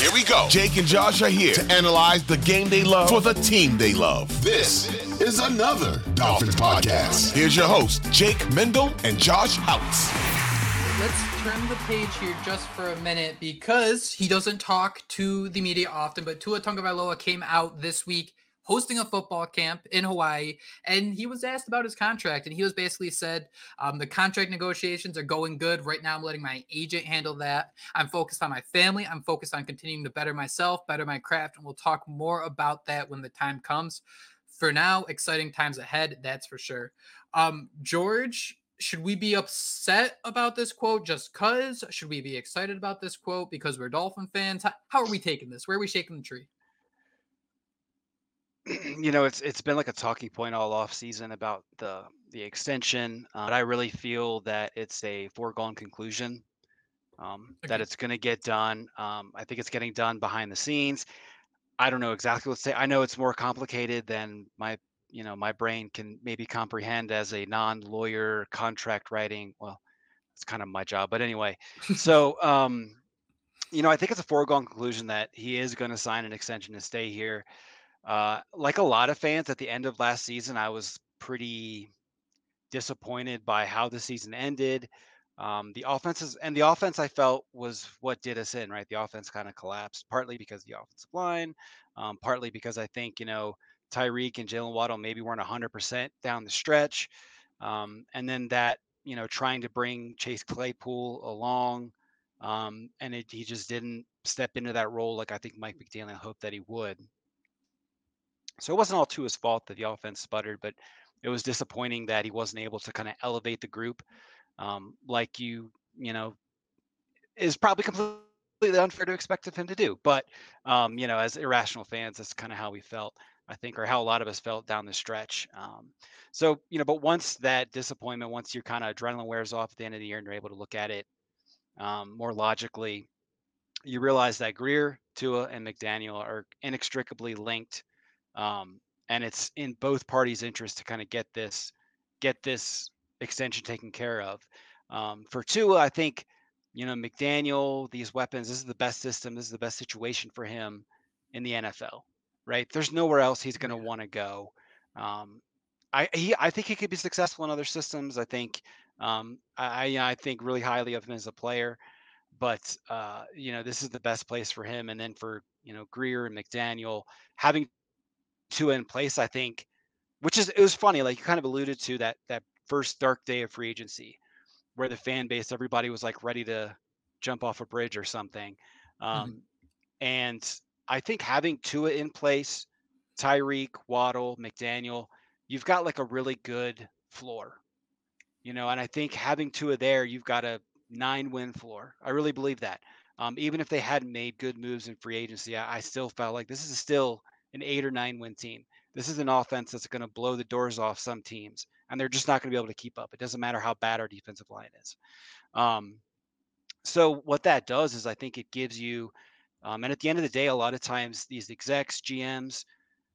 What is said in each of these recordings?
Here we go. Jake and Josh are here to analyze the game they love for the team they love. This is another Dolphins podcast. Here's your host, Jake Mendel and Josh Houtz. Let's turn the page here just for a minute because he doesn't talk to the media often, but Tua Tagovailoa came out this week hosting a football camp in Hawaii, and he was asked about his contract, and he was basically said, the contract negotiations are going good. Right now, I'm letting my agent handle that. I'm focused on my family. I'm focused on continuing to better myself, better my craft, and we'll talk more about that when the time comes. For now, exciting times ahead, that's for sure. George, should we be upset about this quote just because? Should we be excited about this quote because we're Dolphin fans? How are we taking this? Where are we shaking the tree? You know, it's been like a talking point all off season about the extension, but I really feel that it's a foregone conclusion, that it's going to get done. I think it's getting done behind the scenes. I don't know exactly what to say. I know it's more complicated than my brain can maybe comprehend as a non-lawyer contract writing. Well, it's kind of my job, but anyway. So, I think it's a foregone conclusion that he is going to sign an extension to stay here. Like a lot of fans at the end of last season, I was pretty disappointed by how the season ended. The offense I felt was what did us in, right? The offense kind of collapsed, partly because of the offensive line, partly because I think, Tyreek and Jalen Waddle maybe weren't 100% down the stretch. And then that, trying to bring Chase Claypool along, and he just didn't step into that role like I think Mike McDaniel hoped that he would. So it wasn't all to his fault that the offense sputtered, but it was disappointing that he wasn't able to kind of elevate the group, like is probably completely unfair to expect of him to do. But as irrational fans, that's kind of how we felt, I think, or how a lot of us felt down the stretch. But once that disappointment, once your kind of adrenaline wears off at the end of the year and you're able to look at it more logically, you realize that Grier, Tua, and McDaniel are inextricably linked. And it's in both parties' interest to kind of get this extension taken care of. For Tua, I think, McDaniel, these weapons, this is the best system, this is the best situation for him in the NFL, right? There's nowhere else he's going to want to go. I think he could be successful in other systems. I think I think really highly of him as a player, but this is the best place for him. And then for Grier and McDaniel having Tua in place, I think, it was funny, like you kind of alluded to that first dark day of free agency where the fan base, everybody was like ready to jump off a bridge or something. And I think having Tua in place, Tyreek, Waddle, McDaniel, you've got like a really good floor, and I think having Tua there, you've got a 9-win floor. I really believe that. Even if they hadn't made good moves in free agency, I still felt like this is still an 8 or 9-win team. This is an offense that's going to blow the doors off some teams, and they're just not going to be able to keep up. It doesn't matter how bad our defensive line is. So what that does is I think it gives you, and at the end of the day, a lot of times these execs, GMs,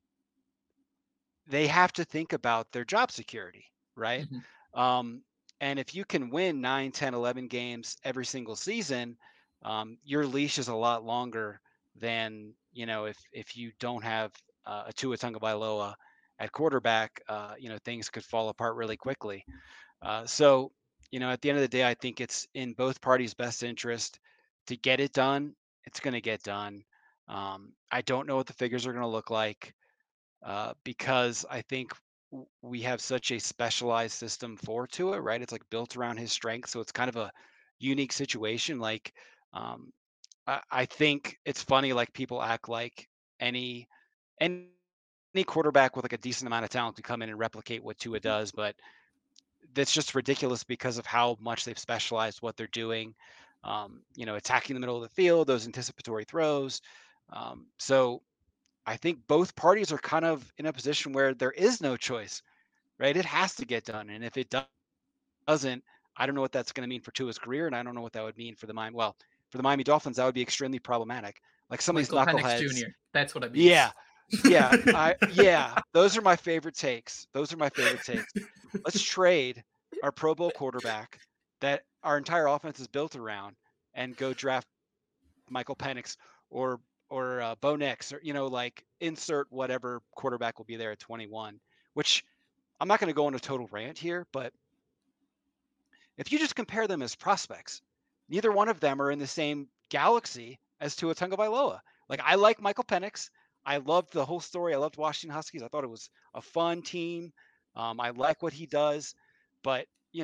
they have to think about their job security, right? And if you can win 9, 10, 11 games every single season, your leash is a lot longer than, if you don't have a Tua Tagovailoa at quarterback, things could fall apart really quickly. So, at the end of the day, I think it's in both parties' best interest to get it done. It's going to get done. I don't know what the figures are going to look like because I think we have such a specialized system for Tua, right? It's like built around his strength. So it's kind of a unique situation. Like, I think it's funny, like people act like any quarterback with like a decent amount of talent can come in and replicate what Tua does, but that's just ridiculous because of how much they've specialized what they're doing. Attacking the middle of the field, those anticipatory throws. So I think both parties are kind of in a position where there is no choice, right? It has to get done. And if it doesn't, I don't know what that's going to mean for Tua's career. And I don't know what that would mean for the Miami Dolphins. That would be extremely problematic. Like some of these Michael knuckleheads. Penix Jr. That's what I mean. Yeah. Those are my favorite takes. Let's trade our Pro Bowl quarterback that our entire offense is built around and go draft Michael Penix or Bo Nix, or like insert whatever quarterback will be there at 21. Which I'm not going to go on a total rant here, but if you just compare them as prospects, neither one of them are in the same galaxy as Tua Tagovailoa. Like, I like Michael Penix. I loved the whole story. I loved Washington Huskies. I thought it was a fun team. I like what he does, but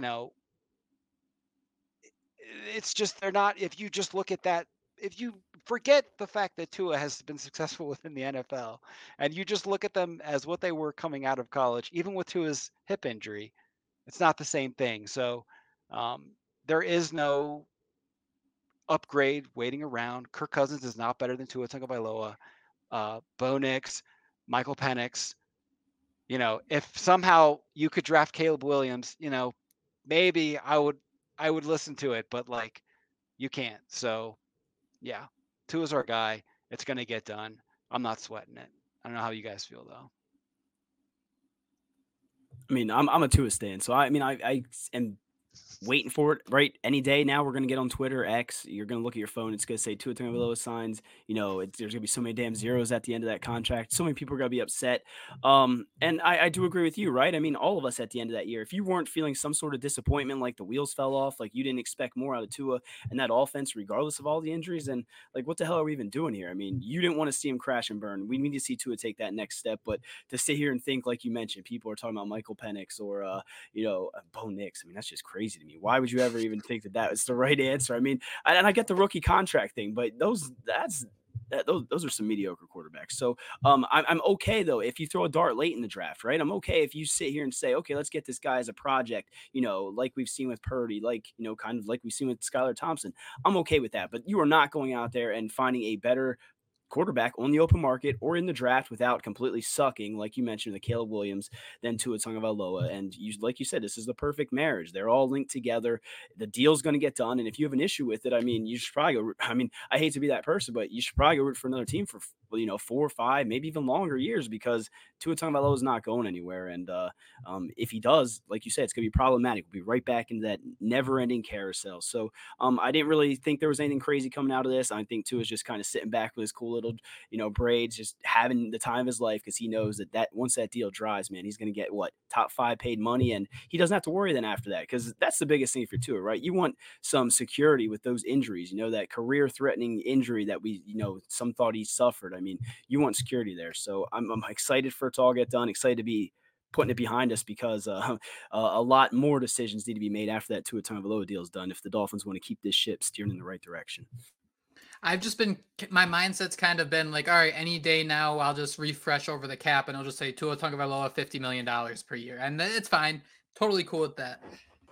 it's just they're not. If you just look at that, if you forget the fact that Tua has been successful within the NFL, and you just look at them as what they were coming out of college, even with Tua's hip injury, it's not the same thing. So there is no upgrade waiting around. Kirk Cousins is not better than Tua Tagovailoa. Bo Nix, Michael Penix. If somehow you could draft Caleb Williams, maybe I would listen to it, but like you can't. So yeah, Tua's our guy. It's gonna get done. I'm not sweating it. I don't know how you guys feel though. I mean, I'm a Tua stan, so I am waiting for it, right? Any day now, we're going to get on Twitter, X. You're going to look at your phone. It's going to say Tua Tagovailoa signs. There's going to be so many damn zeros at the end of that contract. So many people are going to be upset. And I do agree with you, right? I mean, all of us at the end of that year, if you weren't feeling some sort of disappointment, like the wheels fell off, like you didn't expect more out of Tua and that offense, regardless of all the injuries, then like, what the hell are we even doing here? I mean, you didn't want to see him crash and burn. We need to see Tua take that next step. But to sit here and think, like you mentioned, people are talking about Michael Penix or, Bo Nix. I mean, that's just crazy to me. Why would you ever even think that was the right answer? I mean, and I get the rookie contract thing, but those are some mediocre quarterbacks. So I'm okay though if you throw a dart late in the draft, right? I'm okay if you sit here and say, okay, let's get this guy as a project, like we've seen with Purdy, like kind of like we've seen with Skylar Thompson. I'm okay with that, but you are not going out there and finding a better quarterback on the open market or in the draft without completely sucking, like you mentioned, the Caleb Williams, then Tua Tagovailoa. And like you said, this is the perfect marriage. They're all linked together. The deal's going to get done. And if you have an issue with it, I mean, you should probably go, I hate to be that person, but you should probably go root for another team for, 4 or 5, maybe even longer years, because Tua Tagovailoa is not going anywhere. And if he does, like you said, it's going to be problematic. We'll be right back into that never-ending carousel. So I didn't really think there was anything crazy coming out of this. I think Tua is just kind of sitting back with his cool little, braids, just having the time of his life, because he knows that once that deal dries, man, he's going to get top 5 paid money, and he doesn't have to worry then after that, because that's the biggest thing for Tua, right? You want some security with those injuries, that career-threatening injury that we, some thought he suffered. I mean, you want security there. So I'm excited for it to all get done, excited to be putting it behind us, because a lot more decisions need to be made after that Tua Tagovailoa deal is done if the Dolphins want to keep this ship steering in the right direction. My mindset's kind of been like, all right, any day now, I'll just refresh over the cap and I'll just say Tua Tagovailoa $50 million per year. And it's fine. Totally cool with that.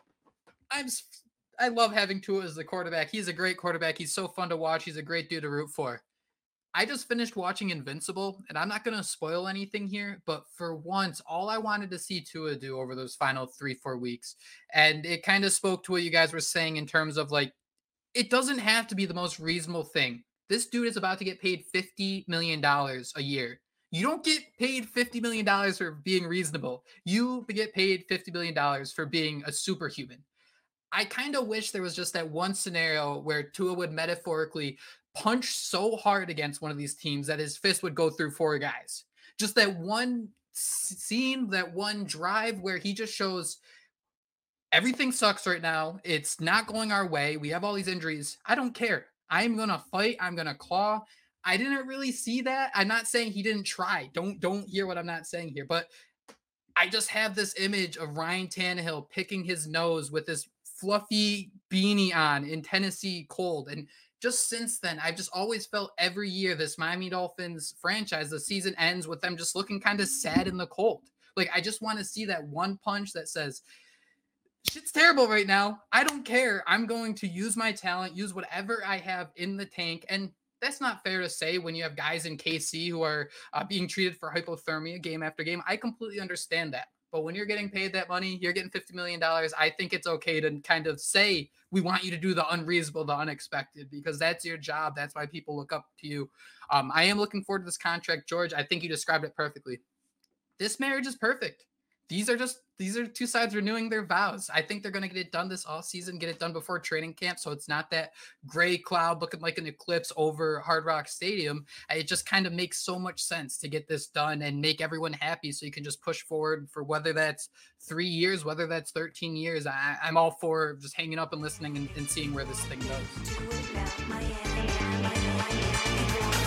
I love having Tua as the quarterback. He's a great quarterback. He's so fun to watch. He's a great dude to root for. I just finished watching Invincible, and I'm not going to spoil anything here, but for once, all I wanted to see Tua do over those final 3-4 weeks, and it kind of spoke to what you guys were saying in terms of like, it doesn't have to be the most reasonable thing. This dude is about to get paid $50 million a year. You don't get paid $50 million for being reasonable. You get paid $50 million for being a superhuman. I kind of wish there was just that one scenario where Tua would metaphorically punch so hard against one of these teams that his fist would go through 4 guys. Just that one scene, that one drive where he just shows everything sucks right now. It's not going our way. We have all these injuries. I don't care. I'm going to fight. I'm going to claw. I didn't really see that. I'm not saying he didn't try. Don't hear what I'm not saying here, but I just have this image of Ryan Tannehill picking his nose with this fluffy beanie on in Tennessee cold. And just since then, I've just always felt every year this Miami Dolphins franchise, the season ends with them just looking kind of sad in the cold. Like, I just want to see that one punch that says, shit's terrible right now. I don't care. I'm going to use my talent, use whatever I have in the tank. And that's not fair to say when you have guys in KC who are being treated for hypothermia game after game. I completely understand that. But when you're getting paid that money, you're getting $50 million. I think it's okay to kind of say, we want you to do the unreasonable, the unexpected, because that's your job. That's why people look up to you. I am looking forward to this contract, George. I think you described it perfectly. This marriage is perfect. these are two sides renewing their vows. I think they're going to get it done this off season, get it done before training camp, so it's not that gray cloud looking like an eclipse over Hard Rock Stadium. It just kind of makes so much sense to get this done and make everyone happy, so you can just push forward for whether that's 3 years, whether that's 13 years. I'm all for just hanging up and listening and seeing where this thing goes.